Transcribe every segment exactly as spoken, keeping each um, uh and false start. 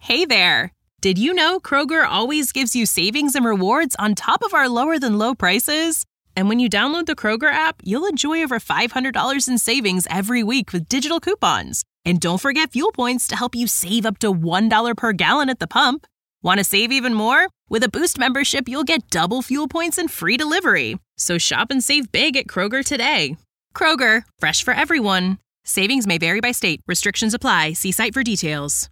Hey there! Did you know Kroger always gives you savings and rewards on top of our lower-than-low prices? And when you download the Kroger app, you'll enjoy over five hundred dollars in savings every week with digital coupons. And don't forget fuel points to help you save up to one dollar per gallon at the pump. Want to save even more? With a Boost membership, you'll get double fuel points and free delivery. So shop and save big at Kroger today. Kroger, fresh for everyone. Savings may vary by state. Restrictions apply. See site for details.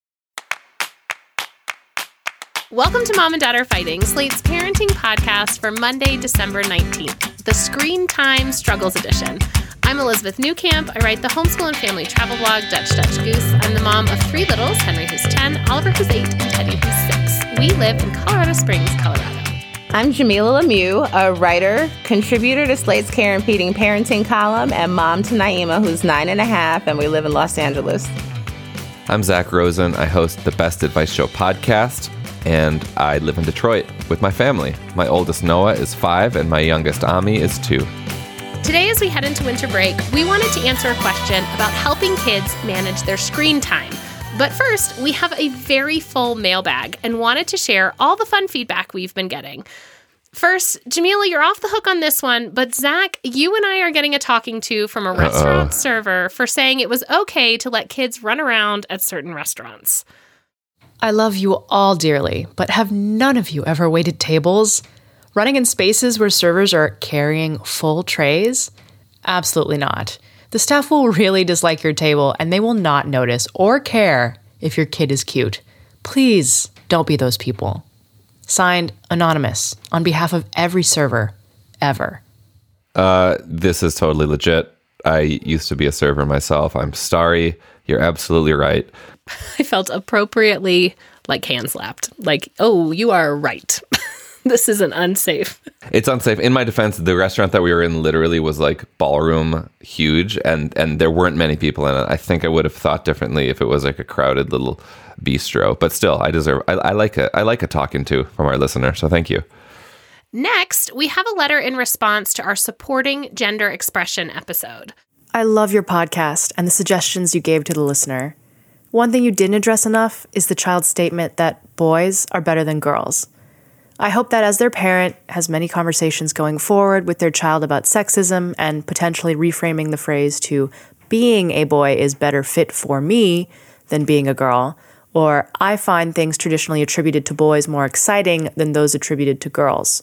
Welcome to Mom and Dad Are Fighting, Slate's parenting podcast for Monday, December nineteenth, the Screen Time Struggles Edition. I'm Elizabeth Newcamp. I write the homeschool and family travel blog, Dutch Dutch Goose. I'm the mom of three littles, Henry who's ten, Oliver who's eight, and Teddy who's six. We live in Colorado Springs, Colorado. I'm Jamila Lemieux, a writer, contributor to Slate's Care and Feeding parenting column, and mom to Naima, who's nine and a half, and we live in Los Angeles. I'm Zach Rosen. I host the Best Advice Show podcast, and I live in Detroit with my family. My oldest Noah is five, and my youngest Ami is two. Today, as we head into winter break, we wanted to answer a question about helping kids manage their screen time. But first, we have a very full mailbag and wanted to share all the fun feedback we've been getting. First, Jamila, you're off the hook on this one, but Zach, you and I are getting a talking to from a Uh-oh. restaurant server for saying it was okay to let kids run around at certain restaurants. I love you all dearly, but have none of you ever waited tables? Running in spaces where servers are carrying full trays? Absolutely not. The staff will really dislike your table, and they will not notice or care if your kid is cute. Please don't be those people. Signed, Anonymous, on behalf of every server, ever. Uh, this is totally legit. I used to be a server myself. I'm sorry. You're absolutely right. I felt appropriately like hand slapped. Like, oh, you are right. This isn't unsafe. It's unsafe. In my defense, the restaurant that we were in literally was like ballroom huge, and, and there weren't many people in it. I think I would have thought differently if it was like a crowded little bistro. But still, I deserve. I, I like a I like a talking to from our listener. So thank you. Next, we have a letter in response to our Supporting Gender Expression episode. I love your podcast and the suggestions you gave to the listener. One thing you didn't address enough is the child's statement that boys are better than girls. I hope that as their parent has many conversations going forward with their child about sexism and potentially reframing the phrase to being a boy is better fit for me than being a girl, or I find things traditionally attributed to boys more exciting than those attributed to girls.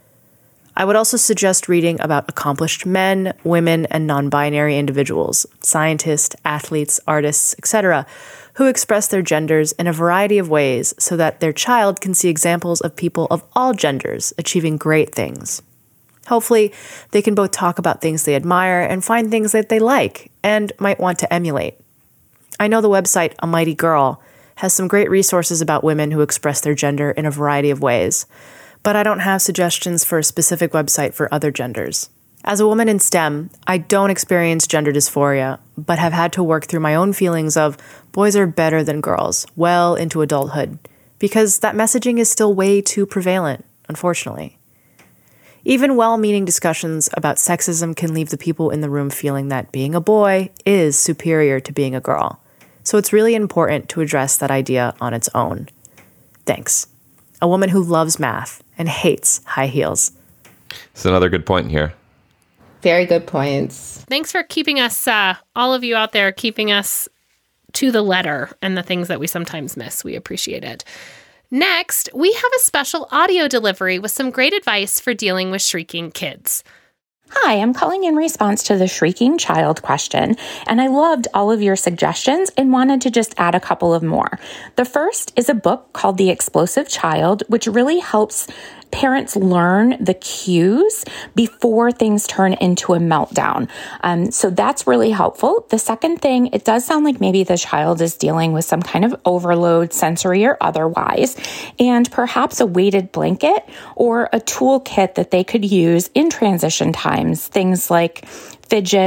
I would also suggest reading about accomplished men, women, and non-binary individuals, scientists, athletes, artists, et cetera, who express their genders in a variety of ways so that their child can see examples of people of all genders achieving great things. Hopefully, they can both talk about things they admire and find things that they like and might want to emulate. I know the website A Mighty Girl has some great resources about women who express their gender in a variety of ways, but I don't have suggestions for a specific website for other genders. As a woman in STEM, I don't experience gender dysphoria, but have had to work through my own feelings of boys are better than girls well into adulthood, because that messaging is still way too prevalent, unfortunately. Even well-meaning discussions about sexism can leave the people in the room feeling that being a boy is superior to being a girl. So it's really important to address that idea on its own. Thanks. A woman who loves math and hates high heels. It's another good point here. Very good points. Thanks for keeping us, uh, all of you out there, keeping us to the letter and the things that we sometimes miss. We appreciate it. Next, we have a special audio delivery with some great advice for dealing with shrieking kids. Hi, I'm calling in response to the shrieking child question, and I loved all of your suggestions and wanted to just add a couple of more. The first is a book called The Explosive Child, which really helps parents learn the cues before things turn into a meltdown. Um, so that's really helpful. The second thing, it does sound like maybe the child is dealing with some kind of overload, sensory or otherwise, and perhaps a weighted blanket or a toolkit that they could use in transition times. Things like fidgets,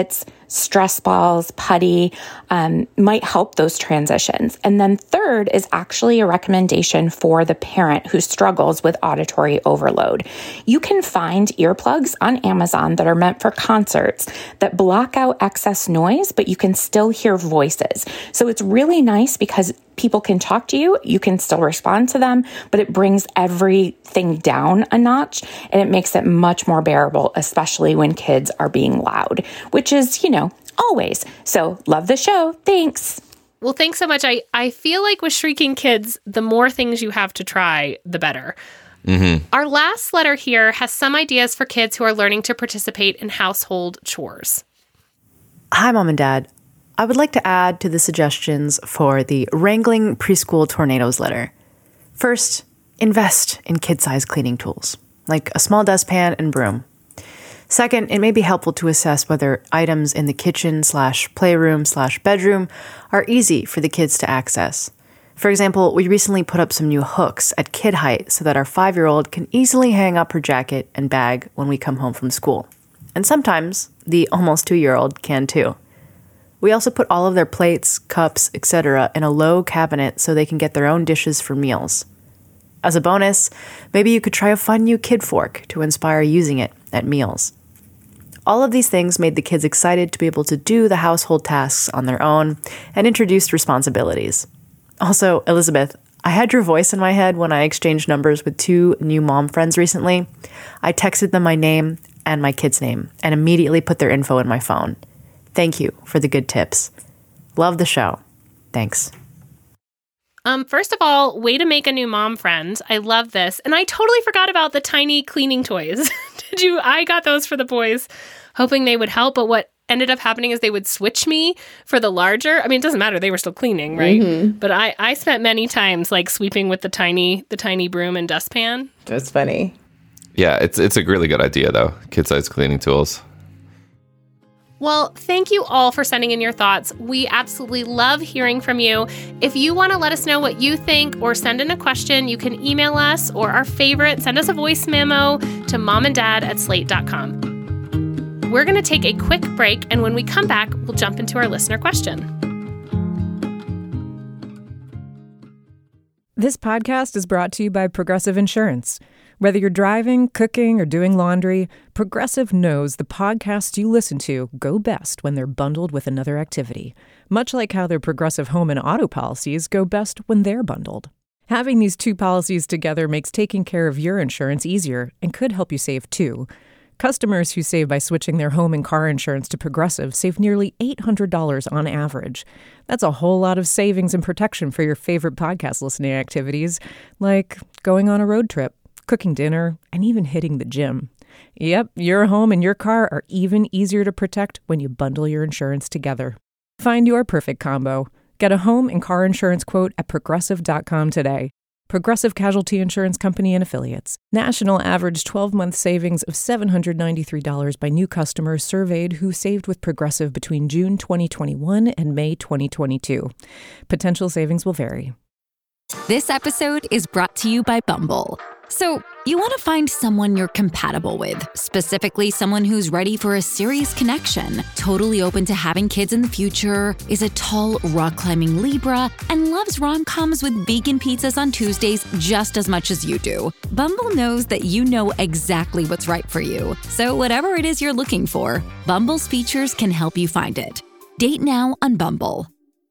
stress balls, putty, um, might help those transitions. And then third is actually a recommendation for the parent who struggles with auditory overload. You can find earplugs on Amazon that are meant for concerts that block out excess noise, but you can still hear voices. So it's really nice because people can talk to you, you can still respond to them, but it brings everything down a notch and it makes it much more bearable, especially when kids are being loud, which is, you know, always. So love the show. Thanks. Well, thanks so much. I, I feel like with Shrieking Kids, the more things you have to try, the better. Mm-hmm. Our last letter here has some ideas for kids who are learning to participate in household chores. Hi, Mom and Dad. I would like to add to the suggestions for the Wrangling Preschool Tornadoes letter. First, invest in kid-sized cleaning tools, like a small dustpan and broom. Second, it may be helpful to assess whether items in the kitchen slash playroom slash bedroom are easy for the kids to access. For example, we recently put up some new hooks at kid height so that our five-year-old can easily hang up her jacket and bag when we come home from school. And sometimes the almost two-year-old can too. We also put all of their plates, cups, et cetera in a low cabinet so they can get their own dishes for meals. As a bonus, maybe you could try a fun new kid fork to inspire using it at meals. All of these things made the kids excited to be able to do the household tasks on their own and introduced responsibilities. Also, Elizabeth, I had your voice in my head when I exchanged numbers with two new mom friends recently. I texted them my name and my kid's name and immediately put their info in my phone. Thank you for the good tips. Love the show. Thanks. Um, first of all, way to make a new mom friend. I love this. And I totally forgot about the tiny cleaning toys. Did you? I got those for the boys, hoping they would help. But what ended up happening is they would switch me for the larger. I mean, it doesn't matter. They were still cleaning, right? Mm-hmm. But I, I spent many times like sweeping with the tiny, the tiny broom and dustpan. That's funny. Yeah, it's it's a really good idea, though. Kid-sized cleaning tools. Well, thank you all for sending in your thoughts. We absolutely love hearing from you. If you want to let us know what you think or send in a question, you can email us, or our favorite, send us a voice memo to momanddad at slate dot com. We're going to take a quick break, and when we come back, we'll jump into our listener question. This podcast is brought to you by Progressive Insurance. Whether you're driving, cooking, or doing laundry, Progressive knows the podcasts you listen to go best when they're bundled with another activity, much like how their Progressive home and auto policies go best when they're bundled. Having these two policies together makes taking care of your insurance easier and could help you save too. Customers who save by switching their home and car insurance to Progressive save nearly eight hundred dollars on average. That's a whole lot of savings and protection for your favorite podcast listening activities, like going on a road trip, cooking dinner, and even hitting the gym. Yep, your home and your car are even easier to protect when you bundle your insurance together. Find your perfect combo. Get a home and car insurance quote at progressive dot com today. Progressive Casualty Insurance Company and Affiliates. National average twelve-month savings of seven hundred ninety-three dollars by new customers surveyed who saved with Progressive between June twenty twenty-one and May twenty twenty-two. Potential savings will vary. This episode is brought to you by Bumble. So, you want to find someone you're compatible with, specifically someone who's ready for a serious connection, totally open to having kids in the future, is a tall, rock-climbing Libra, and loves rom-coms with vegan pizzas on Tuesdays just as much as you do. Bumble knows that you know exactly what's right for you. So whatever it is you're looking for, Bumble's features can help you find it. Date now on Bumble.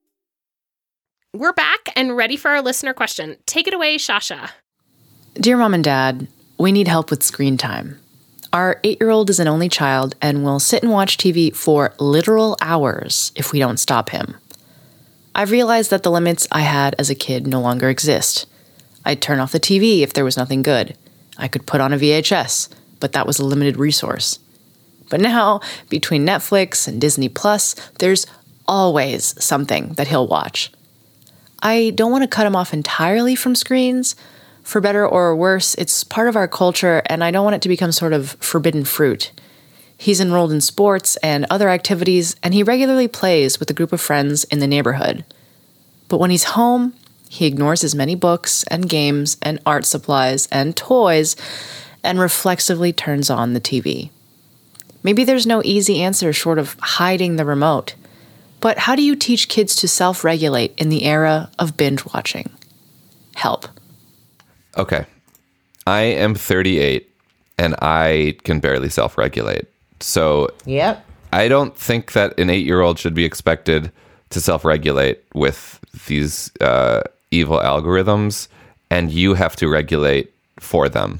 We're back and ready for our listener question. Take it away, Shasha. Dear Mom and Dad, we need help with screen time. Our eight-year-old is an only child and will sit and watch T V for literal hours if we don't stop him. I've realized that the limits I had as a kid no longer exist. I'd turn off the T V if there was nothing good. I could put on a V H S, but that was a limited resource. But now, between Netflix and Disney Plus, there's always something that he'll watch. I don't want to cut him off entirely from screens. For better or worse, it's part of our culture, and I don't want it to become sort of forbidden fruit. He's enrolled in sports and other activities, and he regularly plays with a group of friends in the neighborhood. But when he's home, he ignores his many books and games and art supplies and toys and reflexively turns on the T V. Maybe there's no easy answer short of hiding the remote. But how do you teach kids to self-regulate in the era of binge watching? Help. Okay. I am thirty-eight and I can barely self-regulate. So Yep. I don't think that an eight-year-old should be expected to self-regulate with these uh, evil algorithms, and you have to regulate for them.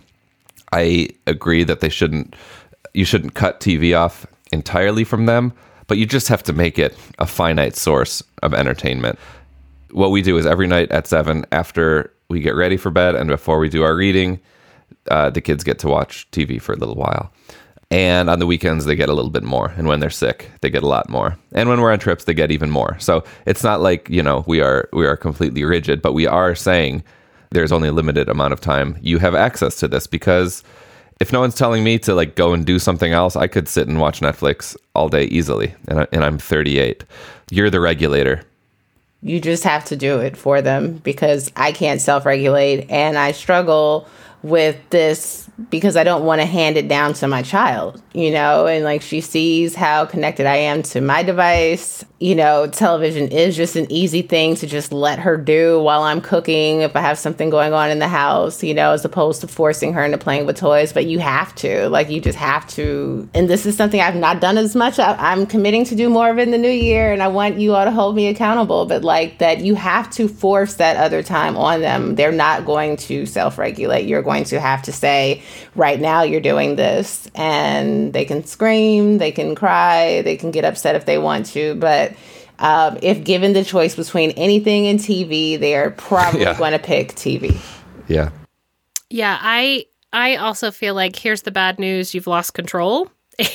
I agree that they shouldn't, you shouldn't cut T V off entirely from them, but you just have to make it a finite source of entertainment. What we do is every night at seven, after we get ready for bed and before we do our reading, uh, the kids get to watch T V for a little while. And on the weekends, they get a little bit more. And when they're sick, they get a lot more. And when we're on trips, they get even more. So it's not like, you know, we are we are completely rigid, but we are saying there's only a limited amount of time you have access to this, because if no one's telling me to like go and do something else, I could sit and watch Netflix all day easily. And, I, and I'm thirty-eight. You're the regulator. You just have to do it for them, because I can't self-regulate and I struggle with this because I don't want to hand it down to my child, you know, and like she sees how connected I am to my device. You know, television is just an easy thing to just let her do while I'm cooking, if I have something going on in the house, you know, as opposed to forcing her into playing with toys. But you have to, like, you just have to. And this is something I've not done as much. I, I'm committing to do more of it in the new year, and I want you all to hold me accountable. But like that, you have to force that other time on them. They're not going to self-regulate. You're going to have to say, right now you're doing this, and they can scream, they can cry, they can get upset if they want to. But um, if given the choice between anything and T V, they are probably yeah. going to pick T V. Yeah. Yeah, I I also feel like here's the bad news. You've lost control,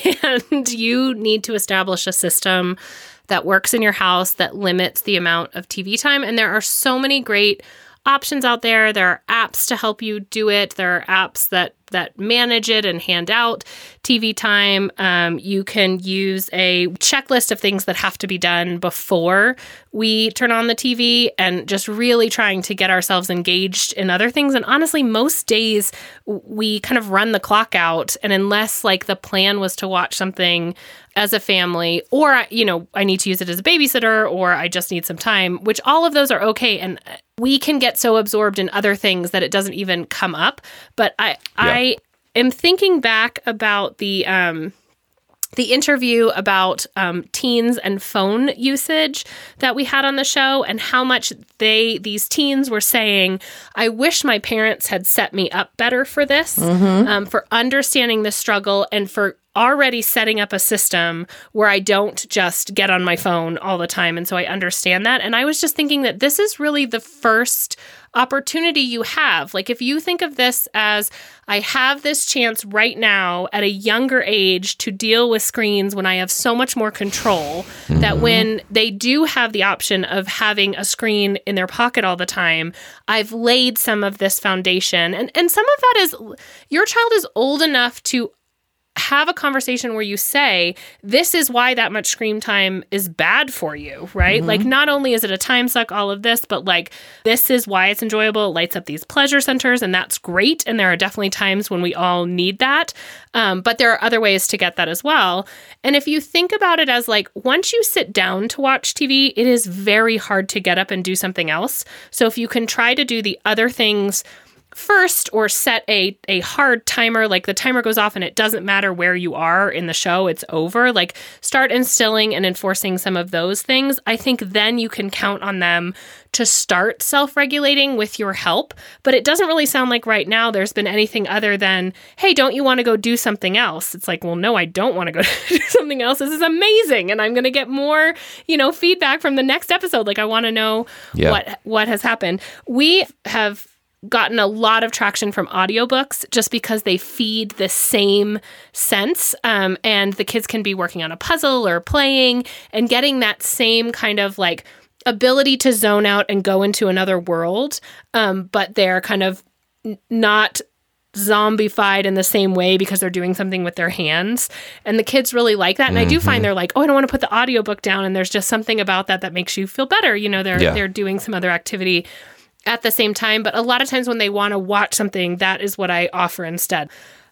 and you need to establish a system that works in your house that limits the amount of T V time. And there are so many great options out there. There are apps to help you do it. There are apps that that manage it and hand out T V time. Um, you can use a checklist of things that have to be done before we turn on the T V, and just really trying to get ourselves engaged in other things. And honestly, most days we kind of run the clock out, and unless like the plan was to watch something as a family, or, you know, I need to use it as a babysitter, or I just need some time, which all of those are okay. And we can get so absorbed in other things that it doesn't even come up. But I, yeah. I am thinking back about the, um, the interview about um, teens and phone usage that we had on the show, and how much they, these teens were saying, I wish my parents had set me up better for this, mm-hmm. um, for understanding the struggle, and for already setting up a system where I don't just get on my phone all the time. And so I understand that. And I was just thinking that this is really the first opportunity you have. Like, if you think of this as, I have this chance right now at a younger age to deal with screens when I have so much more control, mm-hmm. that when they do have the option of having a screen in their pocket all the time, I've laid some of this foundation. And, and some of that is, your child is old enough to have a conversation where you say, this is why that much screen time is bad for you, right? Mm-hmm. Like, not only is it a time suck, all of this, but like, this is why it's enjoyable. It lights up these pleasure centers, and that's great. And there are definitely times when we all need that. Um, but there are other ways to get that as well. And if you think about it as like, once you sit down to watch T V, it is very hard to get up and do something else. So if you can try to do the other things first, or set a a hard timer, like the timer goes off and it doesn't matter where you are in the show, it's over. Like, start instilling and enforcing some of those things. I think then you can count on them to start self-regulating with your help. But it doesn't really sound like right now there's been anything other than, hey, don't you want to go do something else? It's like, well, no, I don't want to go do something else. This is amazing. And I'm going to get more, you know, feedback from the next episode. Like, I want to know yeah. what what has happened. We have gotten a lot of traction from audiobooks just because they feed the same sense. Um, and the kids can be working on a puzzle or playing and getting that same kind of like ability to zone out and go into another world. Um, but they're kind of n- not zombified in the same way because they're doing something with their hands. And the kids really like that. And mm-hmm. I do find they're like, oh, I don't want to put the audiobook down. And there's just something about that that makes you feel better. You know, they're, yeah. they're doing some other activity at the same time. But a lot of times when they want to watch something, that is what I offer instead.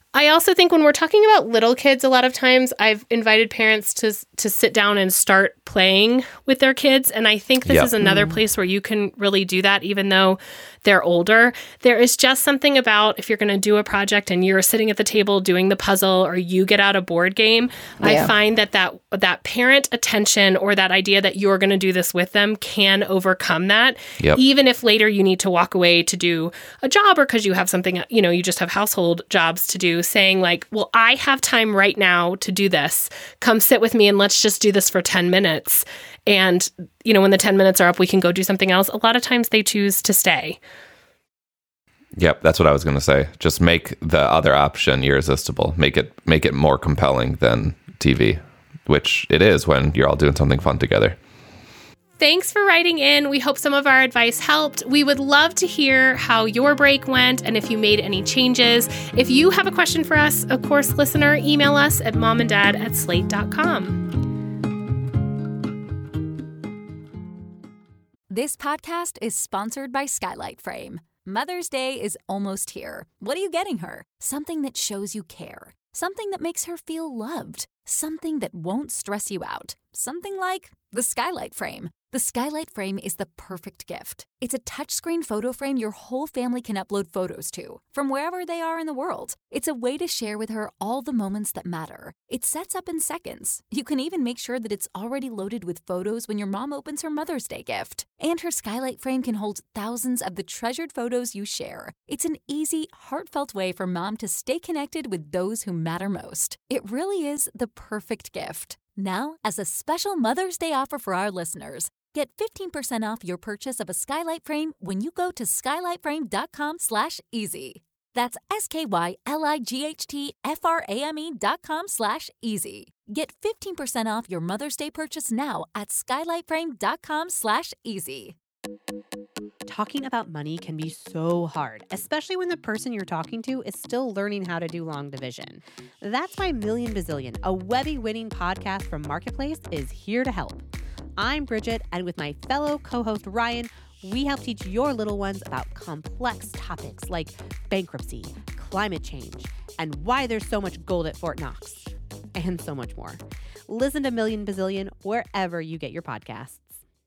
I also think when we're talking about little kids, a lot of times I've invited parents to to sit down and start playing with their kids. And I think this Yep. is another place where you can really do that, even though they're older. There is just something about if you're going to do a project and you're sitting at the table doing the puzzle or you get out a board game, Yeah. I find that, that that parent attention or that idea that you're going to do this with them can overcome that. Yep. Even if later you need to walk away to do a job or because you have something, you know, you just have household jobs to do, saying like, well, I have time right now to do this. Come sit with me and let's just do this for ten minutes. And, you know, when the ten minutes are up, we can go do something else. A lot of times they choose to stay. Yep, that's what I was going to say. Just make the other option irresistible. Make it make it more compelling than T V, which it is when you're all doing something fun together. Thanks for writing in. We hope some of our advice helped. We would love to hear how your break went and if you made any changes. If you have a question for us, of course, listener, email us at momanddad at slate dot com. This podcast is sponsored by Skylight Frame. Mother's Day is almost here. What are you getting her? Something that shows you care. Something that makes her feel loved. Something that won't stress you out. Something like the Skylight Frame. The Skylight Frame is the perfect gift. It's a touchscreen photo frame your whole family can upload photos to, from wherever they are in the world. It's a way to share with her all the moments that matter. It sets up in seconds. You can even make sure that it's already loaded with photos when your mom opens her Mother's Day gift. And her Skylight Frame can hold thousands of the treasured photos you share. It's an easy, heartfelt way for mom to stay connected with those who matter most. It really is the perfect gift. Now, as a special Mother's Day offer for our listeners, get fifteen percent off your purchase of a Skylight Frame when you go to skylightframe.com slash easy. That's S-K-Y-L-I-G-H-T-F-R-A-M-E dot com slash easy. Get fifteen percent off your Mother's Day purchase now at skylightframe.com slash easy. Talking about money can be so hard, especially when the person you're talking to is still learning how to do long division. That's why Million Bazillion, a Webby-winning podcast from Marketplace, is here to help. I'm Bridget, and with my fellow co-host Ryan, we help teach your little ones about complex topics like bankruptcy, climate change, and why there's so much gold at Fort Knox, and so much more. Listen to Million Bazillion wherever you get your podcasts.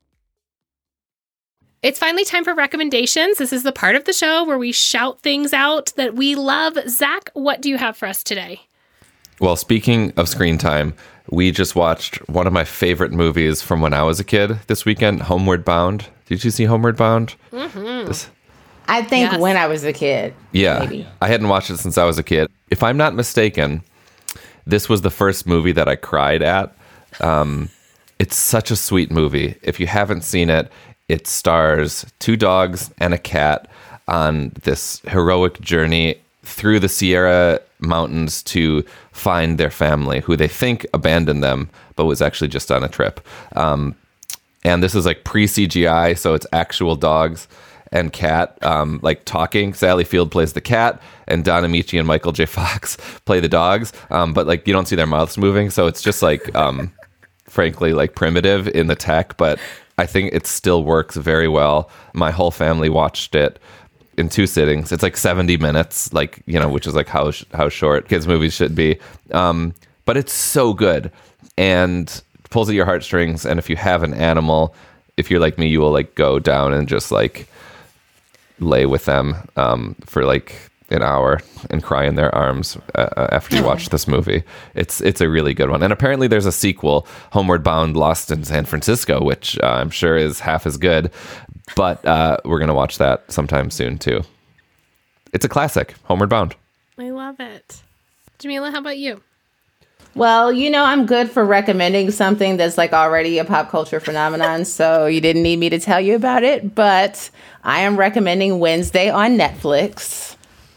It's finally time for recommendations. This is the part of the show where we shout things out that we love. Zach, what do you have for us today? Well, speaking of screen time, we just watched one of my favorite movies from when I was a kid this weekend, Homeward Bound. Did you see Homeward Bound? Mm-hmm. This, I think Yes. when I was a kid. yeah, Maybe. I hadn't watched it since I was a kid. If I'm not mistaken, this was the first movie that I cried at. Um, it's such a sweet movie. If you haven't seen it, it stars two dogs and a cat on this heroic journey through the Sierra Mountains to find their family, who they think abandoned them, but was actually just on a trip. Um, and this is like pre-C G I, so it's actual dogs and cat, um, like talking. Sally Field plays the cat, and Don Amici and Michael J. Fox play the dogs. Um, but like you don't see their mouths moving, so it's just like, um, frankly, like primitive in the tech. But I think it still works very well. My whole family watched it in two sittings. It's like seventy minutes, like, you know, which is like how sh- how short kids movies should be. Um, but it's so good and pulls at your heartstrings. And if you have an animal, if you're like me, you will like go down and just like lay with them um, for like an hour and cry in their arms uh, after you watch this movie. It's it's a really good one. And apparently there's a sequel, Homeward Bound Lost in San Francisco, which uh, I'm sure is half as good. But uh, we're going to watch that sometime soon, too. It's a classic, Homeward Bound. I love it. Jamila, how about you? Well, you know, I'm good for recommending something that's like already a pop culture phenomenon, so you didn't need me to tell you about it. But I am recommending Wednesday on Netflix.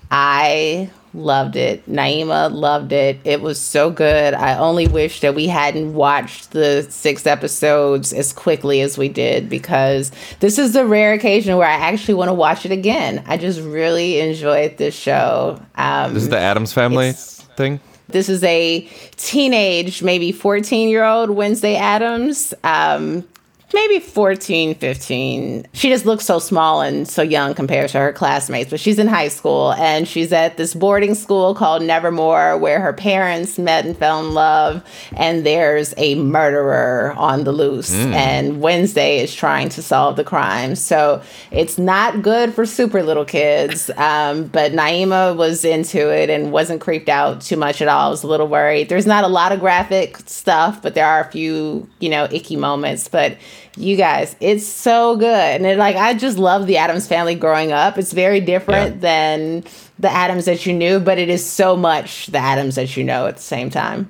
I loved it. Naima loved it. It was so good. I only wish that we hadn't watched the six episodes as quickly as we did, because this is the rare occasion where I actually want to watch it again. I just really enjoyed this show. Um, This is the Addams Family thing? This is a teenage, maybe fourteen-year-old Wednesday Addams. Um, maybe fourteen, fifteen. She just looks so small and so young compared to her classmates, but she's in high school and she's at this boarding school called Nevermore where her parents met and fell in love, and there's a murderer on the loose mm. and Wednesday is trying to solve the crime. So it's not good for super little kids, um, but Naima was into it and wasn't creeped out too much at all. I was a little worried. There's not a lot of graphic stuff, but there are a few, you know, icky moments, but you guys, it's so good. And it, like, I just love the Addams Family growing up. It's very different yeah. than the Addams that you knew, but it is so much the Addams that you know at the same time.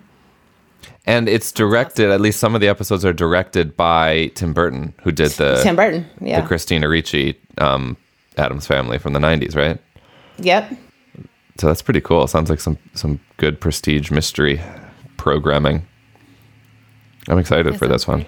And it's directed, at least some of the episodes are directed by Tim Burton, who did the Tim Burton, yeah. the Christina Ricci um, Addams Family from the nineties, right? Yep. So that's pretty cool. Sounds like some, some good prestige mystery programming. I'm excited that for this one. Great.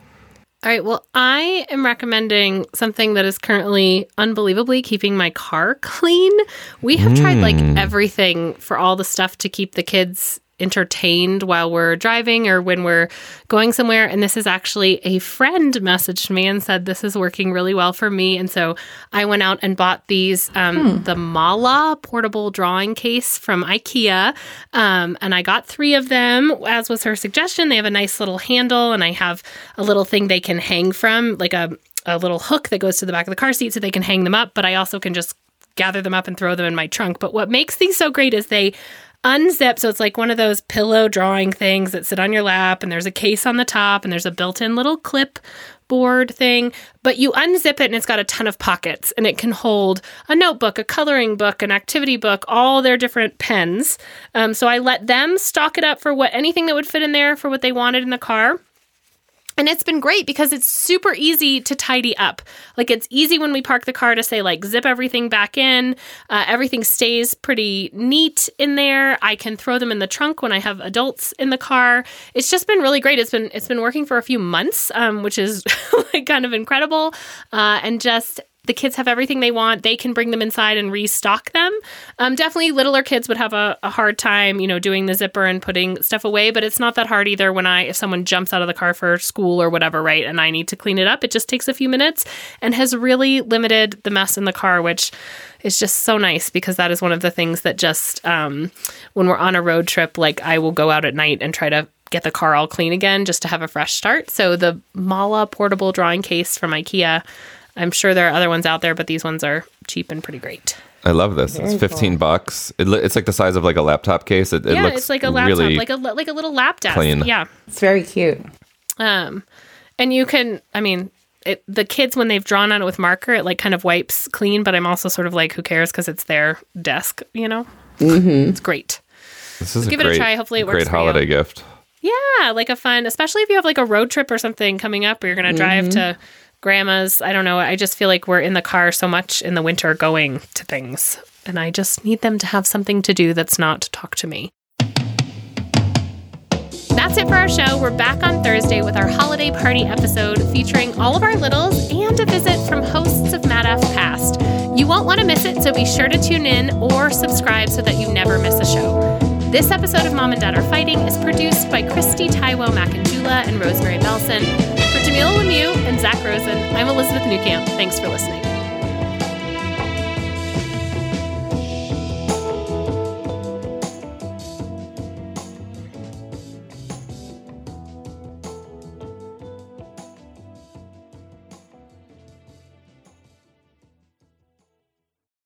All right, well, I am recommending something that is currently unbelievably keeping my car clean. We have mm. tried like everything for all the stuff to keep the kids entertained while we're driving or when we're going somewhere. And this is actually a friend messaged me and said, this is working really well for me. And so I went out and bought these, um, hmm. the Mala portable drawing case from IKEA. Um, and I got three of them, as was her suggestion. They have a nice little handle and I have a little thing they can hang from, like a, a little hook that goes to the back of the car seat so they can hang them up. But I also can just gather them up and throw them in my trunk. But what makes these so great is they unzip, so it's like one of those pillow drawing things that sit on your lap, and there's a case on the top, and there's a built-in little clip board thing, but you unzip it and it's got a ton of pockets, and it can hold a notebook, a coloring book, an activity book, all their different pens. Um, so I let them stock it up for what anything that would fit in there for what they wanted in the car. And it's been great because it's super easy to tidy up. Like, it's easy when we park the car to say, like, zip everything back in. Uh, everything stays pretty neat in there. I can throw them in the trunk when I have adults in the car. It's just been really great. It's been it's been working for a few months, um, which is like kind of incredible. Uh, and just the kids have everything they want. They can bring them inside and restock them. Um, definitely littler kids would have a, a hard time, you know, doing the zipper and putting stuff away, but it's not that hard either when I, if someone jumps out of the car for school or whatever, right, and I need to clean it up, it just takes a few minutes and has really limited the mess in the car, which is just so nice because that is one of the things that just, um, when we're on a road trip, like I will go out at night and try to get the car all clean again just to have a fresh start. So the Mala portable drawing case from IKEA, I'm sure there are other ones out there, but these ones are cheap and pretty great. I love this. Very it's fifteen cool. bucks. It, it's like the size of like a laptop case. It, it yeah, looks it's like a laptop, really like a like a little lap desk. Clean. Yeah, it's very cute. Um, and you can, I mean, it, the kids when they've drawn on it with marker, it like kind of wipes clean. But I'm also sort of like, who cares? Because it's their desk, you know. Mm-hmm. It's great. This is so a give great, it a try. Hopefully, it works. Great for holiday you. gift. Yeah, like a fun, especially if you have like a road trip or something coming up, or you're gonna drive mm-hmm. to grandma's. I don't know. I just feel like we're in the car so much in the winter going to things. And I just need them to have something to do that's not talk to me. That's it for our show. We're back on Thursday with our holiday party episode featuring all of our littles and a visit from hosts of Mad F Past. You won't want to miss it, so be sure to tune in or subscribe so that you never miss a show. This episode of Mom and Dad Are Fighting is produced by Christy Taiwo Macanjula and Rosemary Belson. For Jamila Lemieux and Zach Rosen, I'm Elizabeth Newcamp. Thanks for listening.